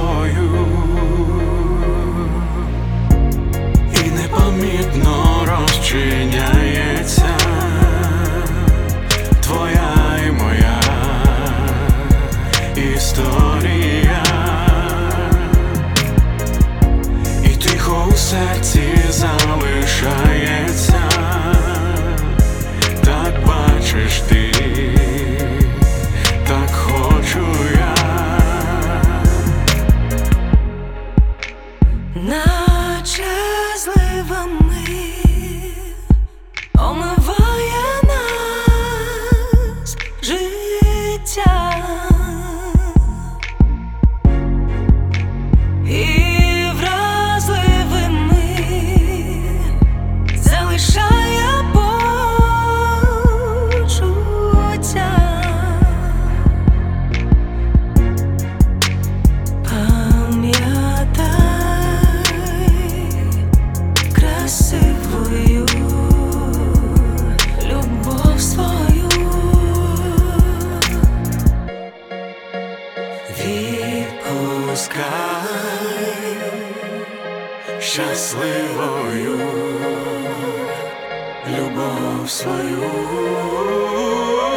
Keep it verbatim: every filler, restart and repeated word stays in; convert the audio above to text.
тобою, і непомітно розчиняється твоя і моя історія, і тихо у серці залишається. Так бачиш ти, так хочу я. Наче зливами омиває нас життя, і вразливими залишає почуття. Красивою любов свою Відпускай щасливою любов свою.